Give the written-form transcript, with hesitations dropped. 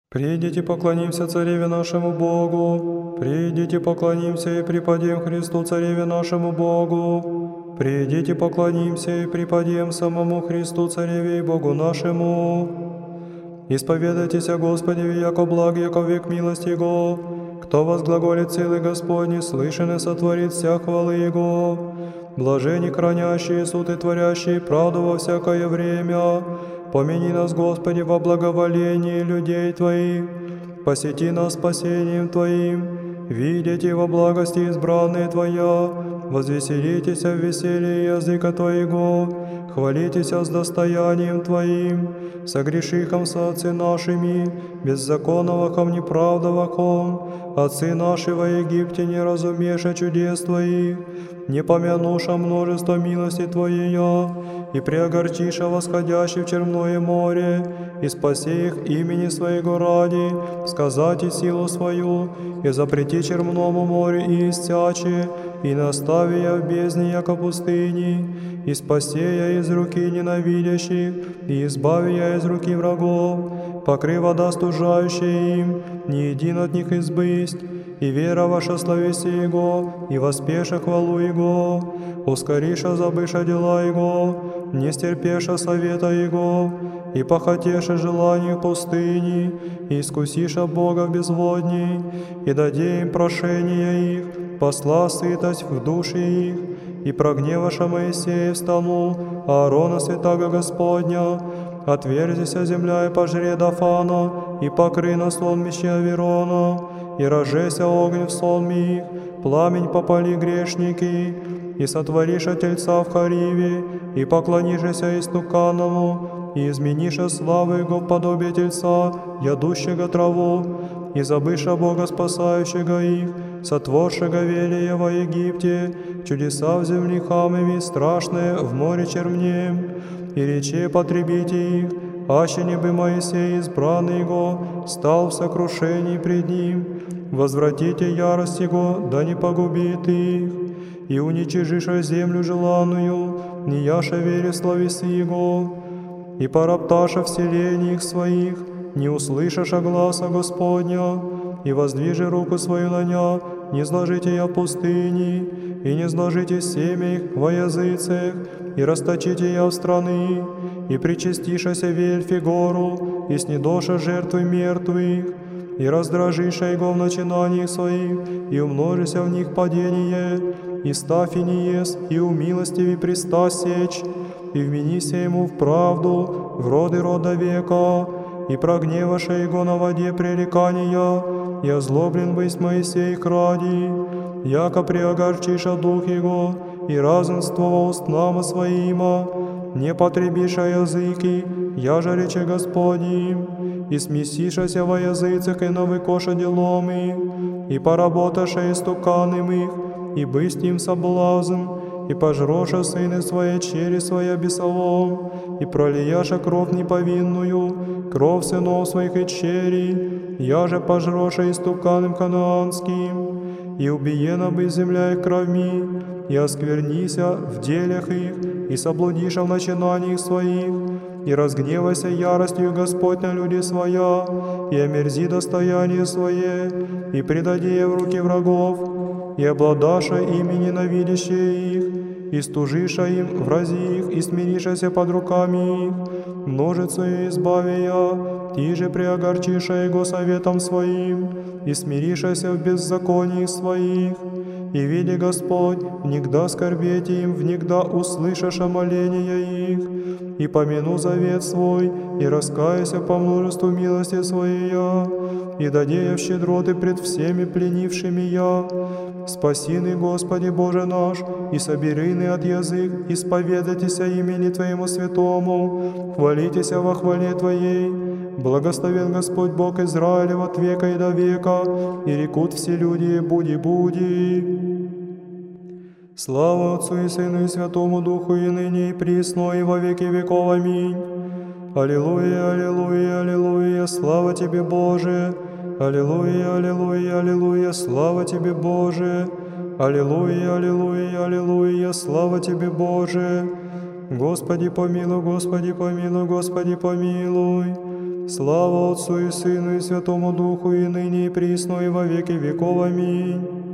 Придите, поклонимся Цареве нашему Богу. Придите, поклонимся и преподем Христу Цареве нашему Богу. Придите, поклонимся и преподем самому Христу Цареве и Богу нашему. Исповедайтесь о Господе, яко благ, яко век милости Его. Кто возглаголит силы Господни, слышен и сотворит вся хвалы Его. Блажени хранящие суд и творящие правду во всякое время. Помяни нас, Господи, во благоволении людей Твоих. Посети нас спасением Твоим. Видите во благости избранные Твоя. Возвеселитесь в веселье языка Твоего. Хвалитесь с достоянием Твоим. Согрешихом со отцы нашими, беззаконновахом неправдовахом. Отцы наши во Египте не разумеша чудес Твоих, не помянуша множество милости Твоея, и преогорчиша восходящий в черное море, и спаси их имени Своего ради, сказать и силу свою, и запрети черному морю и истяче, и настави я в бездне, яко пустыни, и спаси я из руки ненавидящих, и избави я из руки врагов, покры вода стужающая им, ни един от них избысть, и вера ваша славися Его, и воспеша хвалу Его, ускориша забыша дела Его, не стерпеша совета Его, и похотеша желаний в пустыни, и искусиша Бога в безводней, и даде им прошение их, посла сытость в души их, и прогневаша Моисея встанул, Аарона святаго Господня, отверзися земля и пожре Дафана, и покры на сонмище Аверона, и разжеся огонь в сонме их, пламень попали грешники, и сотвориша тельца в Хариве, и поклонишься истуканному, и измениша славу Его в подобие тельца, ядущего траву, и забыша Бога спасающего их, сотворшего велия во Египте, чудеса в земли хамами, страшные в море чернем, и рече потребите их, аще не бы Моисей, избранный Его, стал в сокрушении пред Ним. Возвратите ярость Его, да не погубит их, и уничижиша землю желанную, не яша вере словеси Его, и поропташа вселений их своих, не услышаша гласа Господня, и воздвижи руку свою на ня, не сложите я в пустыне, и не сложите семя их во языцах, и расточите я в страны, и причастишася вельфи гору, и снедоша жертвы мертвых, и раздражиша Его в начинаниях своих, и умножися в них падение, и ставь и не ес, и умилостиви преста сечь, и вменися Ему в правду, в роды рода века, и прогневаша Его на воде пререкания, и озлоблен бысть Моисей их ради, яко преогорчиша дух Его, и разумствовал устнама своима, не потребиша языки, яже рече Господним, и смесишася во языцах и навыкоша делом их, и поработаша истуканым их, и бысть им соблазн, и пожроша сыны свои чери своя бесолом, и пролияша кровь неповинную, кровь сынов своих и чери, яже пожроша истуканым ханаанским, и убиена бы земля их кровьми, и осквернися в делях их, и соблудиша в начинаниях своих, и разгневайся яростью Господь на люди своя, и омерзи достояние свое, и предади в руки врагов, и обладаша ими ненавидящие их, и стужиша им врази их, и смиришася под руками их, множицу избави я, ти же преогорчиша Его советом своим, и смиришася в беззаконии своих, и види Господь, внегда скорбете им, внегда услышаша моления их, и помяну завет свой, и раскаяся по множеству милости своей я, и даде я в щедроты пред всеми пленившими я. Спаси ны, Господи Боже наш, и собери ны от язык, исповедайтеся имени Твоему святому, хвалитеся во хвале Твоей. Благословен Господь Бог Израилев от века и до века, и рекут все люди: буди-буди. Слава Отцу и Сыну и Святому Духу, и ныне, и присно, и во веки веков. Аминь. Аллилуйя, аллилуйя, аллилуйя, слава Тебе, Боже! Аллилуйя, аллилуйя, аллилуйя, слава Тебе, Боже! Аллилуйя, аллилуйя, аллилуйя, слава Тебе, Боже! Господи помилуй, Господи помилуй, Господи помилуй! Слава Отцу и Сыну и Святому Духу, и ныне и присно, и во веки веков. Аминь.